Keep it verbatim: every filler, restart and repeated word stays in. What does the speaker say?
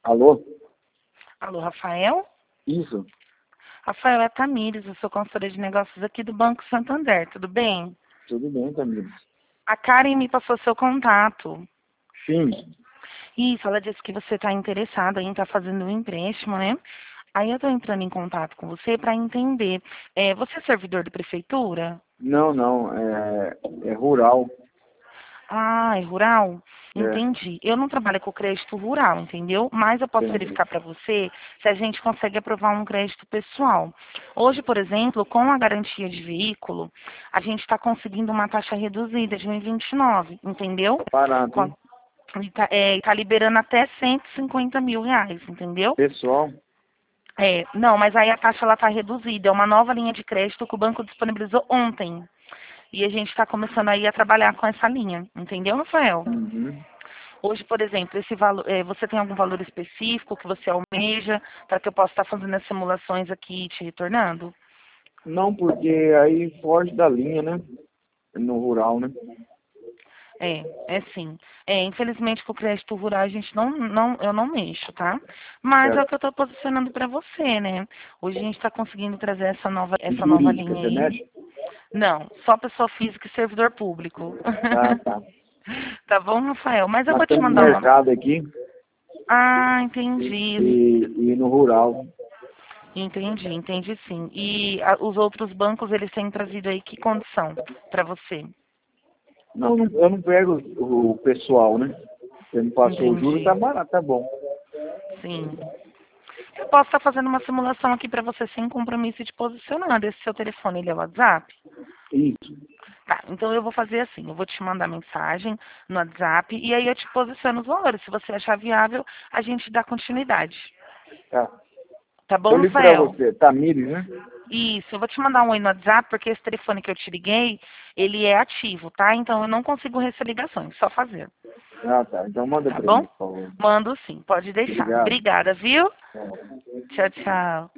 Alô? Alô, Rafael? Isso. Rafael, é Tamires, eu sou consultora de negócios aqui do Banco Santander, tudo bem? Tudo bem, Tamires? A Karen me passou seu contato. Sim. Isso, ela disse que você está interessado em estar fazendo um empréstimo, né? Aí eu estou entrando em contato com você para entender. É, você é servidor de prefeitura? Não, não. É, é rural. Ah, é rural? É, Entendi. Eu não trabalho com crédito rural, entendeu? Mas eu posso entendi. verificar para você se a gente consegue aprovar um crédito pessoal. Hoje, por exemplo, com a garantia de veículo, a gente está conseguindo uma taxa reduzida de um vírgula vinte e nove, entendeu? Barato, Com hein? Está é, tá liberando até cento e cinquenta mil reais, entendeu? Pessoal, É, não, mas aí a taxa ela está reduzida. É uma nova linha de crédito que o banco disponibilizou ontem. E a gente está começando aí a trabalhar com essa linha, entendeu, Rafael? uhum. Hoje, por exemplo, esse valor, é, você tem algum valor específico que você almeja para que eu possa estar fazendo as simulações aqui e te retornando? Não, porque aí foge da linha, né? No rural, né? É, é sim. É, infelizmente com o crédito rural a gente não, não, eu não mexo, tá? Mas é o Certo. que eu estou posicionando para você, né? Hoje a gente está conseguindo trazer essa nova, E essa nova jurídica, linha você aí. mexe? Não, só pessoa física e servidor público. Ah, tá. Tá bom, Rafael? Mas eu Nós vou te estamos no mandar uma. mercado aqui Ah, e, entendi. e, e no rural. Entendi, entendi sim. E a- os outros bancos, eles têm trazido aí que condição para você? Não, não, eu não pego o, o pessoal, né? Você me passou o juro, Entendi. tá barato, tá bom. Sim. Eu posso estar fazendo uma simulação aqui para você sem compromisso e te posicionando. Esse seu telefone, ele é o WhatsApp? Isso. Tá, então eu vou fazer assim, eu vou te mandar mensagem no WhatsApp e aí eu te posiciono os valores. Se você achar viável, a gente dá continuidade. Tá. Tá Eu bom, ligo pra Rafael? você, Tamires, né? Isso, eu vou te mandar um oi no WhatsApp, porque esse telefone que eu te liguei, ele é ativo, tá? Então eu não consigo receber ligações, só fazer. Ah, tá. Então manda Tá pra mim, bom? por favor. Mando sim, pode deixar. Obrigado. Obrigada, viu? Tchau. Tchau, tchau.